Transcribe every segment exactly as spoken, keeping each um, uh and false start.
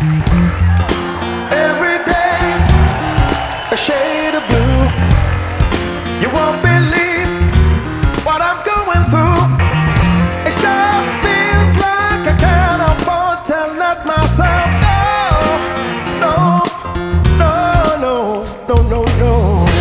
Every day, a shade of blue. You won't believe what I'm going through. It just feels like I can't afford to let myself go. No, no, no, no, no, no.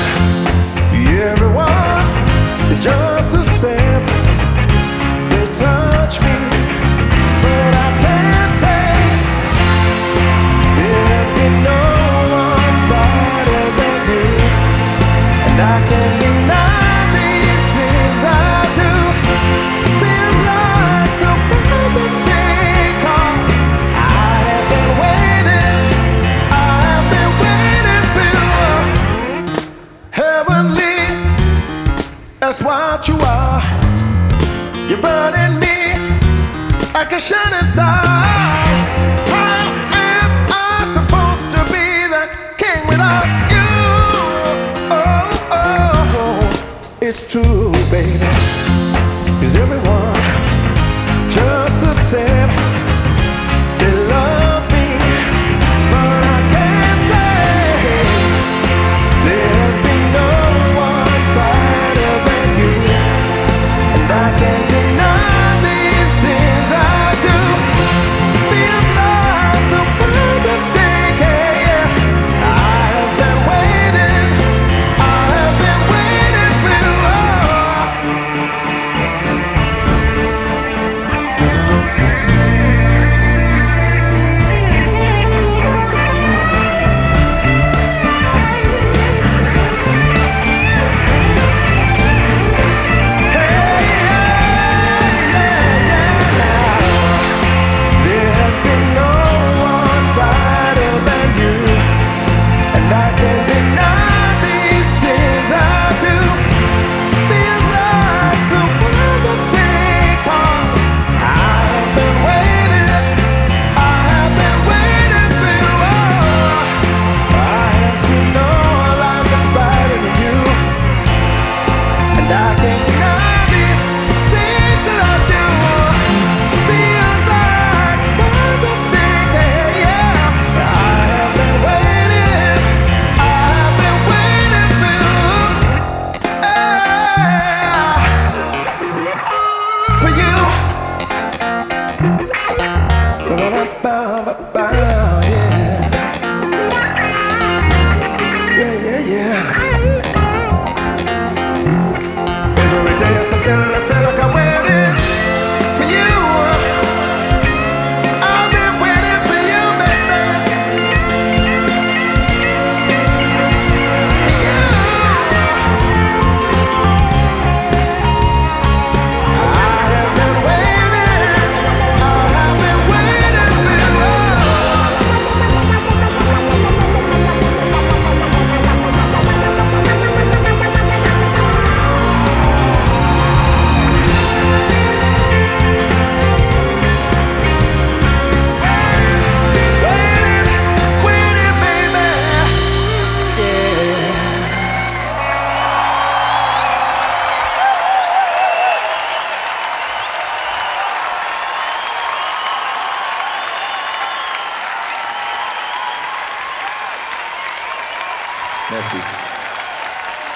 Everyone is just the same. They touch me, but I can't say there's been no one brighter than you. And I can't deny these things I do. Feels like the world's at stake. I have been waiting, I have been waiting for you. Heavenly, that's what you are. You're burning me like a shining star. How am I supposed to be the king without you? Oh, oh, oh, it's true, baby. Is everyone just the same? They love me, but I can't say there's been no one brighter than you. And I can't deny these things I do. Feels like the world's at stake, yeah, yeah. I have been waiting, I have been waiting for you. Hey, yeah, yeah, yeah. There has been no one brighter than you. And I can't deny these things I do. Feels like the world's at stake. I have been waiting, I have been waiting for you. I have seen no light that's brighter than you. And I can't deny these things that I do. Feels like the world's at stake, yeah, yeah. I have been waiting, I have been waiting for you, yeah, for you. Ba-ba-ba-ba-ba.